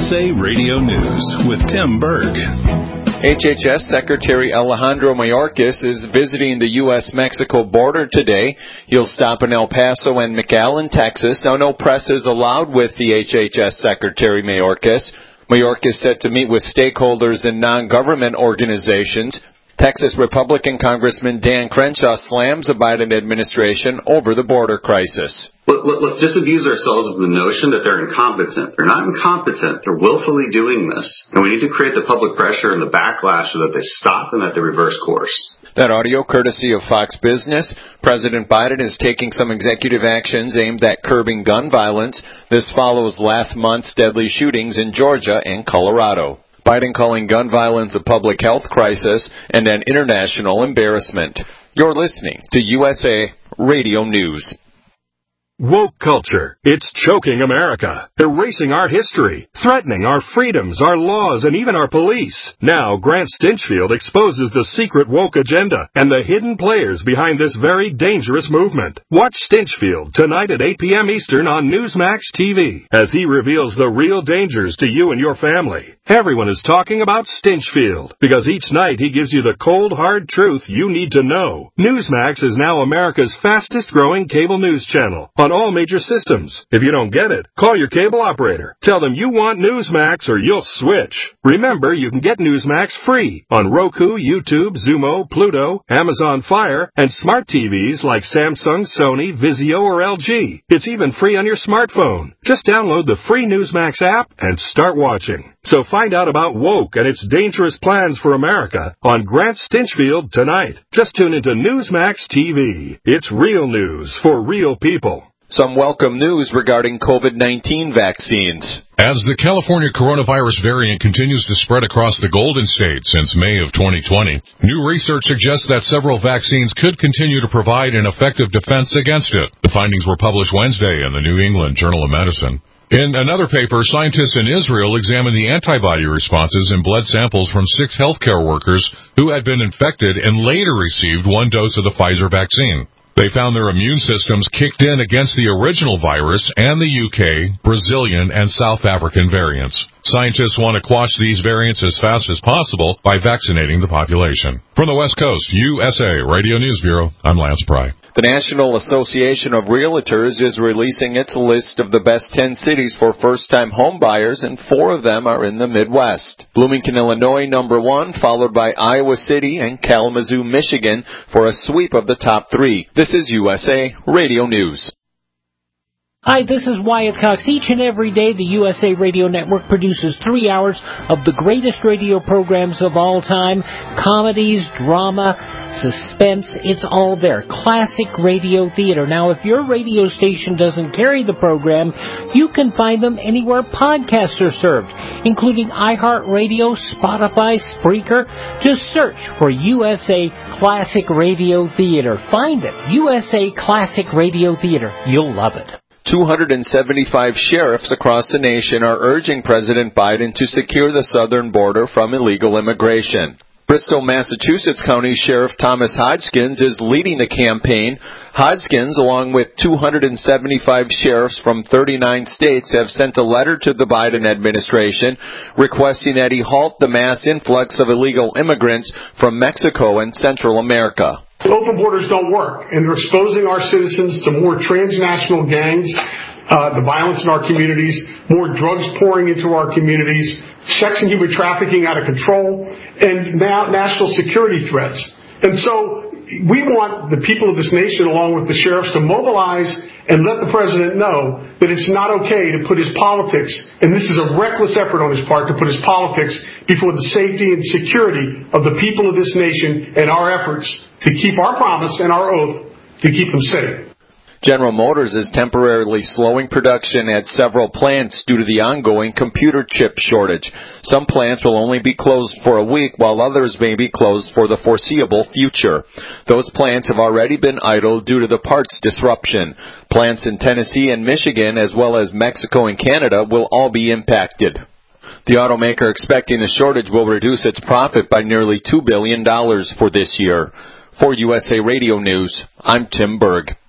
USA Radio News with Tim Berg. HHS Secretary Alejandro Mayorkas is visiting the U.S.-Mexico border today. He'll stop in El Paso and McAllen, Texas. Now, no press is allowed with the HHS Secretary Mayorkas. Mayorkas is set to meet with stakeholders and non-government organizations. Texas Republican Congressman Dan Crenshaw slams the Biden administration over the border crisis. Let's disabuse ourselves of the notion that they're incompetent. They're not incompetent. They're willfully doing this. And we need to create the public pressure and the backlash so that they stop and that they reverse course. That audio courtesy of Fox Business. President Biden is taking some executive actions aimed at curbing gun violence. This follows last month's deadly shootings in Georgia and Colorado. Biden calling gun violence a public health crisis and an international embarrassment. You're listening to USA Radio News. Woke culture. It's choking America, erasing our history, threatening our freedoms, our laws, and even our police. Now, Grant Stinchfield exposes the secret woke agenda and the hidden players behind this very dangerous movement. Watch Stinchfield tonight at 8 p.m. Eastern on Newsmax TV as he reveals the real dangers to you and your family. Everyone is talking about Stinchfield because each night he gives you the cold, hard truth you need to know. Newsmax is now America's fastest-growing cable news channel on all major systems. If you don't get it, call your cable operator. Tell them you want Newsmax or you'll switch. Remember, you can get Newsmax free on Roku, YouTube, Xumo, Pluto, Amazon Fire, and smart TVs like Samsung, Sony, Vizio, or LG. It's even free on your smartphone. Just download the free Newsmax app and start watching. So find out about woke and its dangerous plans for America on Grant Stinchfield tonight. Just tune into Newsmax TV. It's real news for real people. Some welcome news regarding COVID-19 vaccines. As the California coronavirus variant continues to spread across the Golden State since May of 2020, new research suggests that several vaccines could continue to provide an effective defense against it. The findings were published Wednesday in the New England Journal of Medicine. In another paper, scientists in Israel examined the antibody responses in blood samples from 6 healthcare workers who had been infected and later received 1 dose of the Pfizer vaccine. They found their immune systems kicked in against the original virus and the UK, Brazilian, and South African variants. Scientists want to quash these variants as fast as possible by vaccinating the population. From the West Coast, USA Radio News Bureau, I'm Lance Pry. The National Association of Realtors is releasing its list of the best 10 cities for first-time home buyers, and 4 of them are in the Midwest. Bloomington, Illinois, number 1, followed by Iowa City and Kalamazoo, Michigan, for a sweep of the top 3. This is USA Radio News. Hi, this is Wyatt Cox. Each and every day, the USA Radio Network produces 3 hours of the greatest radio programs of all time. Comedies, drama, suspense, it's all there. Classic radio theater. Now, if your radio station doesn't carry the program, you can find them anywhere podcasts are served, including iHeartRadio, Spotify, Spreaker. Just search for USA Classic Radio Theater. Find it. USA Classic Radio Theater. You'll love it. 275 sheriffs across the nation are urging President Biden to secure the southern border from illegal immigration. Bristol, Massachusetts County Sheriff Thomas Hodgkins is leading the campaign. Hodgkins, along with 275 sheriffs from 39 states, have sent a letter to the Biden administration requesting that he halt the mass influx of illegal immigrants from Mexico and Central America. Open borders don't work, and they're exposing our citizens to more transnational gangs, the violence in our communities, more drugs pouring into our communities, sex and human trafficking out of control, and now national security threats. And so we want the people of this nation, along with the sheriffs, to mobilize and let the president know that it's not okay to put his politics, and this is a reckless effort on his part, to put his politics before the safety and security of the people of this nation and our efforts to keep our promise and our oath to keep them safe. General Motors is temporarily slowing production at several plants due to the ongoing computer chip shortage. Some plants will only be closed for a week, while others may be closed for the foreseeable future. Those plants have already been idle due to the parts disruption. Plants in Tennessee and Michigan, as well as Mexico and Canada, will all be impacted. The automaker expecting the shortage will reduce its profit by nearly $2 billion for this year. For USA Radio News, I'm Tim Berg.